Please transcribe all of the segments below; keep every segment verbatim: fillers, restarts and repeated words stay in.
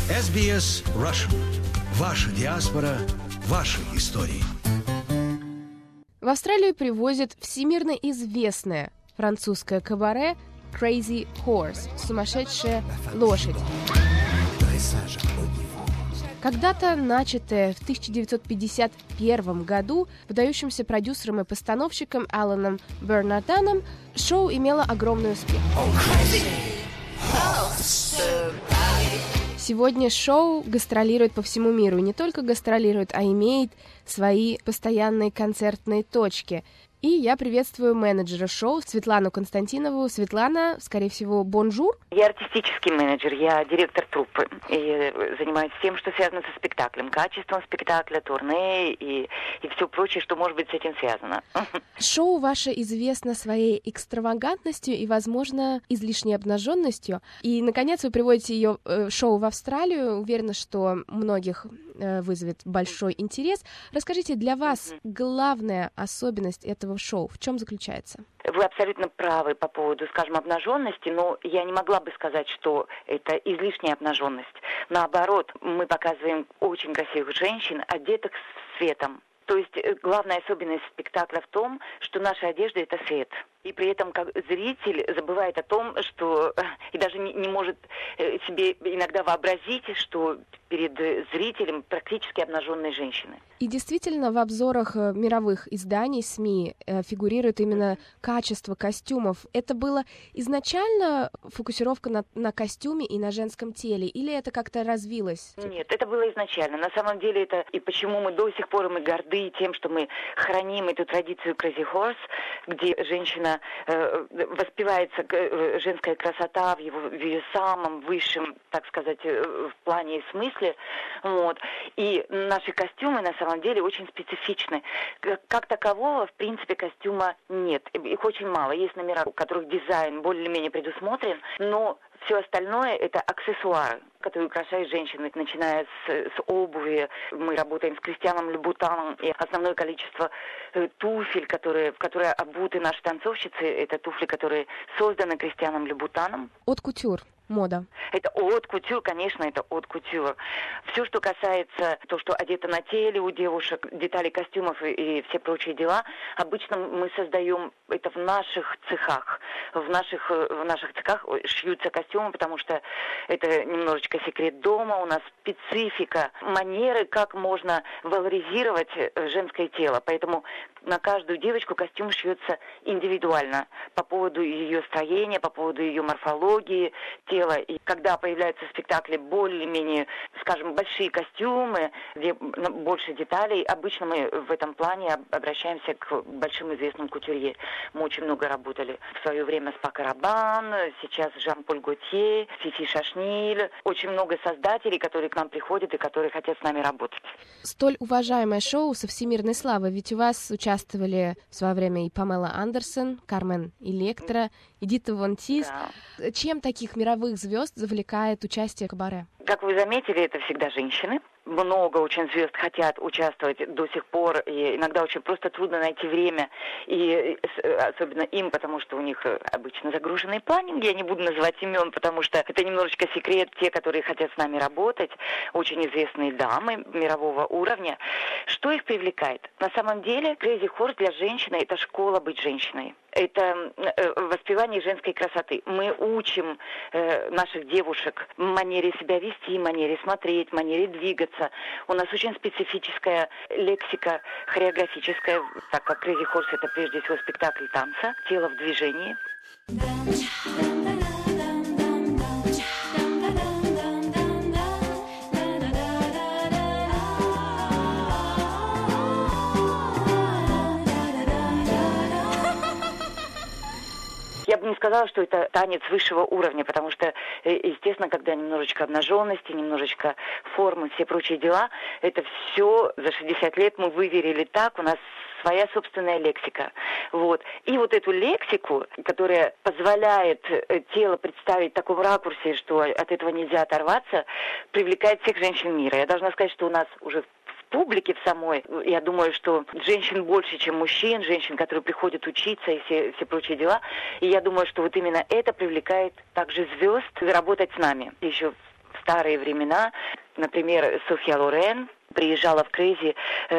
эс би эс Russian. Ваша диаспора, ваши истории. В Австралию привозят всемирно известное французское кабаре Crazy Horse – сумасшедшая лошадь. Когда-то начатое в тысяча девятьсот пятьдесят первом году выдающимся продюсером и постановщиком Аланом Бернартаном, шоу имело огромный успех. Сегодня шоу гастролирует по всему миру. И не только гастролирует, а имеет свои постоянные концертные точки. И я приветствую менеджера шоу Светлану Константинову. Светлана, скорее всего, бонжур. Я артистический менеджер, я директор труппы. И занимаюсь всем, что связано со спектаклем. Качеством спектакля, турне и, и все прочее, что может быть с этим связано. Шоу ваше известно своей экстравагантностью и, возможно, излишней обнаженностью. И, наконец, вы приводите ее э, шоу в Австралию. Уверена, что многих э, вызовет большой интерес. Расскажите, для вас mm-hmm. главная особенность этого шоу в чем заключается? Вы абсолютно правы по поводу, скажем, обнаженности, но я не могла бы сказать, что это излишняя обнаженность. Наоборот, мы показываем очень красивых женщин, одетых светом. То есть главная особенность спектакля в том, что наша одежда – это свет. И при этом как зритель забывает о том, что и даже не, не может себе иногда вообразить, что перед зрителем практически обнаженные женщины. И действительно, в обзорах мировых изданий, СМИ фигурирует именно качество костюмов. Это было изначально фокусировка на, на костюме и на женском теле, или это как-то развилось? Нет, это было изначально. На самом деле это и почему мы до сих пор мы горды тем, что мы храним эту традицию Crazy Horse, где женщина э, воспевается э, женская красота в, его, в ее самом высшем, так сказать, в плане и смысле. Вот. И наши костюмы на самом деле очень специфичны. Как такового, в принципе, костюма нет. Их очень мало. Есть номера, у которых дизайн более-менее предусмотрен, но все остальное – это аксессуары, которые украшают женщины, начиная с, с обуви. Мы работаем с Кристианом Лубутаном, и основное количество э, туфель, которые, в которые обуты наши танцовщицы, это туфли, которые созданы Кристианом Лубутаном. От кутюр. Мода. Это от кутюр, конечно, это от кутюр. Все, что касается то, что одето на теле у девушек, детали костюмов и, и все прочие дела, обычно мы создаем это в наших цехах. В наших, в наших цехах шьются костюмы, потому что это немножечко секрет дома, у нас специфика, манеры, как можно валоризировать женское тело. Поэтому на каждую девочку костюм шьется индивидуально по поводу ее строения, по поводу ее морфологии тела. И когда появляются в спектакле более-менее, скажем, большие костюмы, где больше деталей, обычно мы в этом плане обращаемся к большим известным кутюрье. Мы очень много работали в свое время с Пако Рабан, сейчас Жан-Поль Готье, Фифи Шашниль. Очень много создателей, которые к нам приходят и которые хотят с нами работать. Столь уважаемое шоу со всемирной славой, ведь у вас участвовали в свое время и Памела Андерсон, Кармен Электра, Эдита Вон Тис. Да. Чем таких мировых звезд завлекает участие в кабаре? Как вы заметили, это всегда женщины. Много очень звезд хотят участвовать до сих пор, и иногда очень просто трудно найти время, и особенно им, потому что у них обычно загруженные планинги, я не буду называть имен, потому что это немножечко секрет, те, которые хотят с нами работать, очень известные дамы мирового уровня. Что их привлекает? На самом деле Crazy Horse для женщины – это школа быть женщиной. Это воспевание женской красоты. Мы учим э, наших девушек манере себя вести, манере смотреть, манере двигаться. У нас очень специфическая лексика хореографическая, так как Crazy Horse – это прежде всего спектакль танца, тело в движении. Я бы не сказала, что это танец высшего уровня, потому что, естественно, когда немножечко обнаженности, немножечко формы, все прочие дела, это все за шестьдесят лет мы выверили так, у нас своя собственная лексика. Вот. И вот эту лексику, которая позволяет тело представить в таком ракурсе, что от этого нельзя оторваться, привлекает всех женщин мира. Я должна сказать, что у нас уже публике в самой, я думаю, что женщин больше, чем мужчин, женщин, которые приходят учиться и все, все прочие дела. И я думаю, что вот именно это привлекает также звезд работать с нами. Еще в старые времена. Например, Софья Лорен приезжала в Крейзи,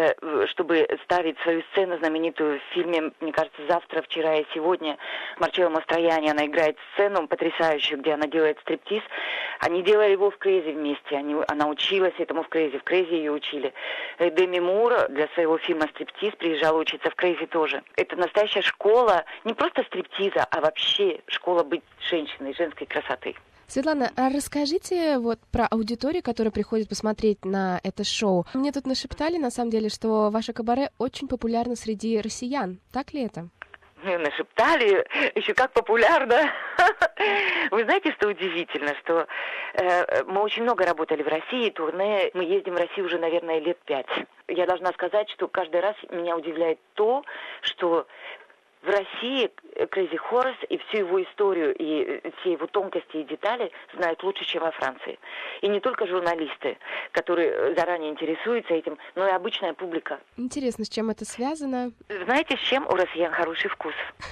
чтобы ставить свою сцену знаменитую в фильме, мне кажется, «Завтра, вчера и сегодня». Марчелло Мастроянни, она играет сцену потрясающую, где она делает стриптиз. Они делали его в Крейзи вместе. Они, она училась этому в Крейзи. В Крейзи ее учили. Деми Мур для своего фильма «Стриптиз» приезжала учиться в Крейзи тоже. Это настоящая школа не просто стриптиза, а вообще школа быть женщиной, женской красоты. Светлана, а расскажите вот про аудиторию, которая приходит посмотреть на это шоу. Мне тут нашептали, на самом деле, что ваше кабаре очень популярно среди россиян. Так ли это? Мне нашептали, еще как популярно. Вы знаете, что удивительно, что э, мы очень много работали в России, турне, мы ездим в Россию уже, наверное, лет пять. Я должна сказать, что каждый раз меня удивляет то, что в России Crazy Horse и всю его историю, и все его тонкости и детали знают лучше, чем во Франции. И не только журналисты, которые заранее интересуются этим, но и обычная публика. Интересно, с чем это связано? Знаете, с чем у россиян хороший вкус?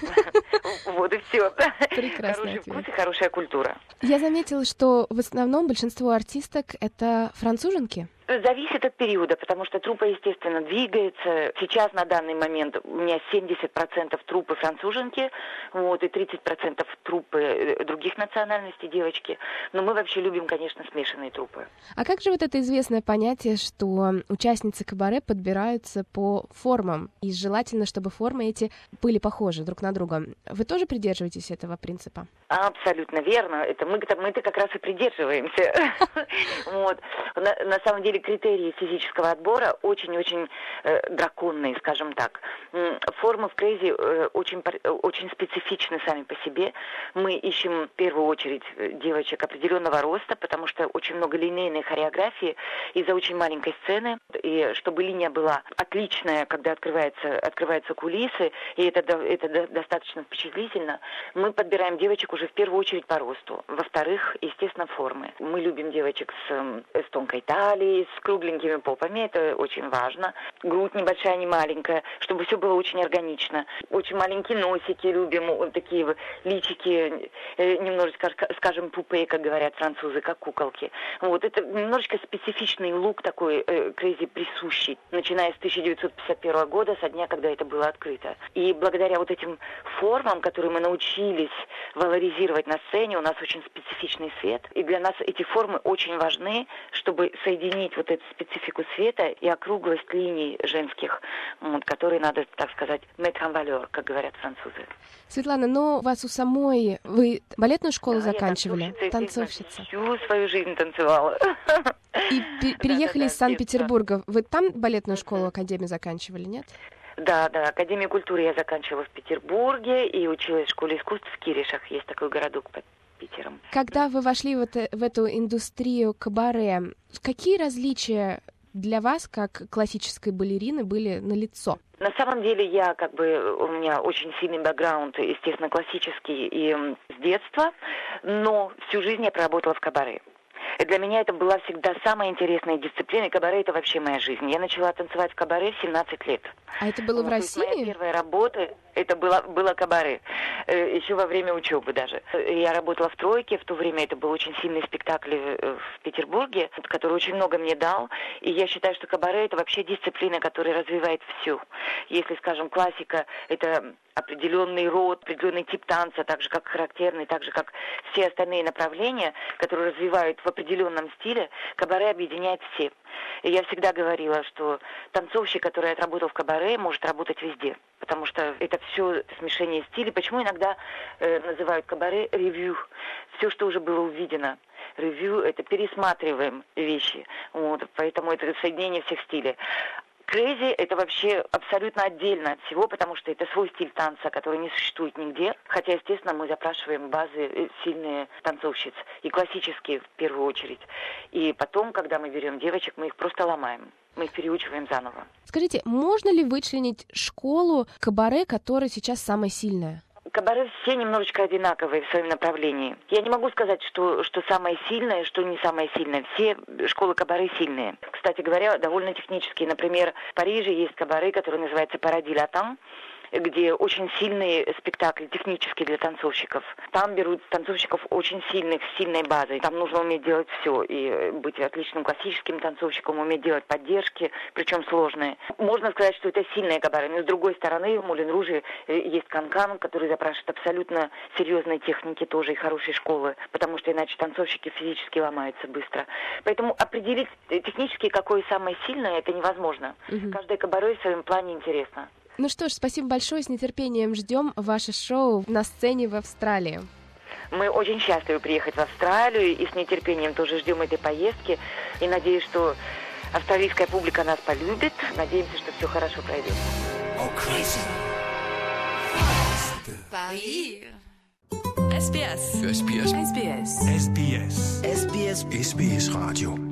Вот и все. Хороший вкус и хорошая культура. Я заметила, что в основном большинство артисток — это француженки. Зависит от периода, потому что труппа, естественно, двигается. Сейчас, на данный момент, у меня семьдесят процентов труппы француженки, вот, и тридцать процентов труппы других национальностей девочки. Но мы вообще любим, конечно, смешанные труппы. А как же вот это известное понятие, что участницы кабаре подбираются по формам, и желательно, чтобы формы эти были похожи друг на друга? Вы тоже придерживаетесь этого принципа? Абсолютно верно. Это мы-то, мы-то как раз и придерживаемся. Вот. На, на самом деле критерии физического отбора очень-очень э, драконные, скажем так. Формы в Crazy э, очень, очень специфичны сами по себе. Мы ищем в первую очередь девочек определенного роста, потому что очень много линейной хореографии из-за очень маленькой сцены. И чтобы линия была отличная, когда открывается, открываются кулисы, и это, это достаточно впечатлительно, мы подбираем девочек уже в первую очередь по росту. Во-вторых, естественно, формы. Мы любим девочек с, с тонкой талией, с кругленькими попами, это очень важно. Грудь небольшая, не маленькая, чтобы все было очень органично. Очень маленькие носики любим, вот такие личики, немножечко, скажем, пупе, как говорят французы, как куколки. Вот это немножечко специфичный лук такой Crazy присущий, начиная с тысяча девятьсот пятьдесят первого года, со дня, когда это было открыто. И благодаря вот этим формам, которые мы научились валоризировать на сцене, у нас очень специфичный свет. И для нас эти формы очень важны, чтобы соединить вот эту специфику света и округлость линий женских, вот, которые надо, так сказать, mettre en valeur, как говорят французы. Светлана, но у вас у самой... Вы балетную школу да, заканчивали? Я танцовщица. Всю свою жизнь танцевала. И переехали из Санкт-Петербурга. Вы там балетную школу, академию заканчивали, нет? Да, да, Академию культуры я заканчивала в Петербурге и училась в школе искусств в Киришах. Есть такой городок под Питером. Когда вы вошли в, это, в эту индустрию кабаре, какие различия для вас, как классической балерины, были налицо? На самом деле я, как бы, у меня очень сильный бэкграунд, естественно, классический и с детства, но всю жизнь я проработала в кабаре. И для меня это была всегда самая интересная дисциплина, и кабаре — это вообще моя жизнь. Я начала танцевать в кабаре в семнадцать лет. А это было вот, в России? Моя первая работа, это было, было кабаре, еще во время учебы даже. Я работала в «Тройке», в то время это был очень сильный спектакль в Петербурге, который очень много мне дал. И я считаю, что кабаре — это вообще дисциплина, которая развивает всю. Если, скажем, классика — это определенный род, определенный тип танца, так же как характерный, так же как все остальные направления, которые развивают в определенном стиле, кабаре объединяет все. И я всегда говорила, что танцовщик, который отработал в кабаре, может работать везде, потому что это все смешение стилей. Почему иногда э, называют кабаре ревью? Все, что уже было увидено. Ревью — это пересматриваем вещи, вот, поэтому это соединение всех стилей. Crazy — это вообще абсолютно отдельно от всего, потому что это свой стиль танца, который не существует нигде. Хотя, естественно, мы запрашиваем базы сильные танцовщиц, и классические в первую очередь. И потом, когда мы берем девочек, мы их просто ломаем. Мы их переучиваем заново. Скажите, можно ли вычленить школу кабаре, которая сейчас самая сильная? Кабаре все немножечко одинаковые в своем направлении. Я не могу сказать, что, что самое сильное, что не самое сильное. Все школы кабаре сильные. Кстати говоря, довольно технические. Например, в Париже есть кабаре, который называется «Паради Латан». где очень сильный спектакль, технический для танцовщиков. Там берут танцовщиков очень сильных, с сильной базой. Там нужно уметь делать все. И быть отличным классическим танцовщиком, уметь делать поддержки, причем сложные. Можно сказать, что это сильные кабары. Но с другой стороны, в Мулен Руже есть Канкан, который запрашивает абсолютно серьезные техники тоже и хорошей школы, потому что иначе танцовщики физически ломаются быстро. Поэтому определить технически, какое самое сильное, это невозможно. Угу. Каждое кабаре в своем плане интересно. Ну что ж, спасибо большое, с нетерпением ждем ваше шоу на сцене в Австралии. Мы очень счастливы приехать в Австралию и с нетерпением тоже ждем этой поездки. И надеюсь, что австралийская публика нас полюбит. Надеемся, что все хорошо пройдет. S B S. S B S. S B S. S B S. S B S. S B S Radio.